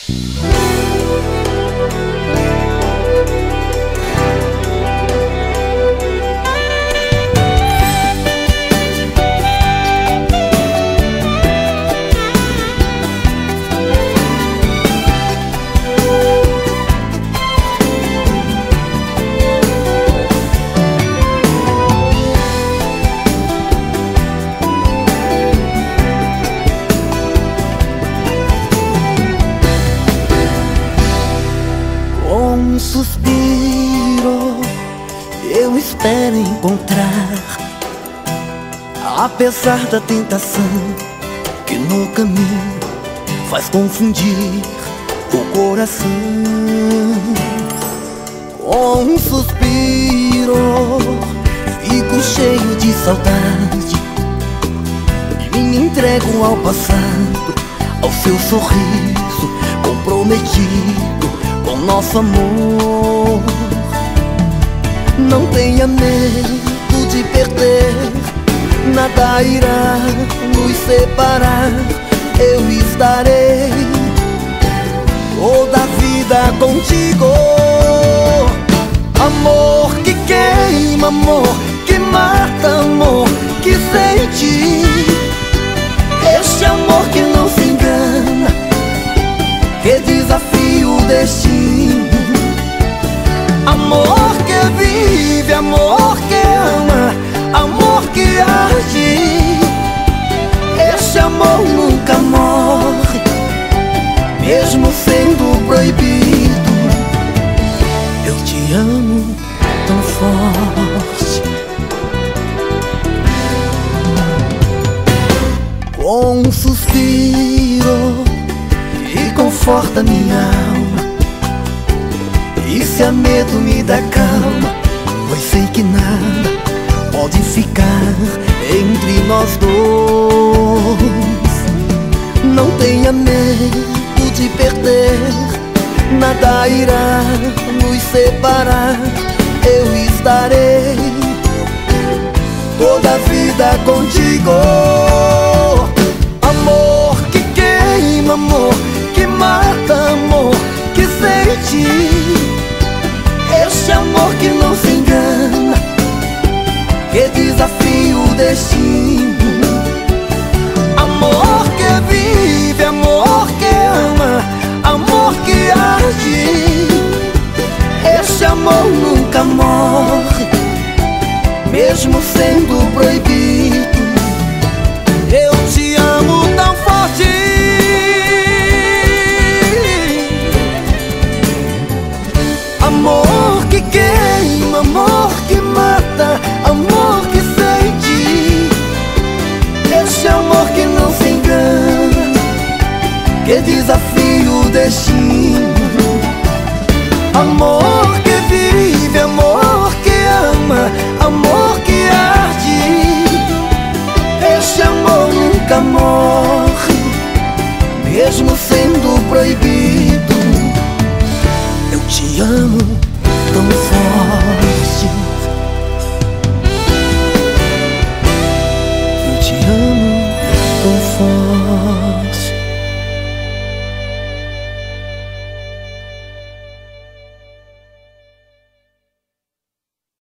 Um suspiro eu espero encontrar, apesar da tentação que no caminho faz confundir o coração. Com um suspiro fico cheio de saudade e me entrego ao passado, ao seu sorriso comprometido com nosso amor. Não tenha medo de perder, nada irá nos separar. Eu estarei toda a vida contigo. Amor que queima, amor que mata, amor que sente. Este amor que não se engana, que desafia o destino. Amor que vive, amor que ama, amor que arde. Este amor nunca morre, mesmo sendo proibido. Eu te amo tão forte. Com um suspiro que conforta minha alma, e se há medo me dá calma, pois sei que nada pode ficar entre nós dois. Não tenha medo de perder, nada irá nos separar. Eu estarei toda a vida contigo. Amor que queima, amor que mata, amor que sente. Este amor que não se engana, que desafia o destino. Amor que vive, amor que ama, amor que arde. Este amor nunca morre, mesmo sendo proibido. Eu te amo tão forte. Amor que queima, amor que mata, amor que sente. Este amor que não se engana, que desafia o destino. Amor que vive, amor que ama, amor que arde. Este amor nunca morre, mesmo sendo proibido. Eu te amo tão forte.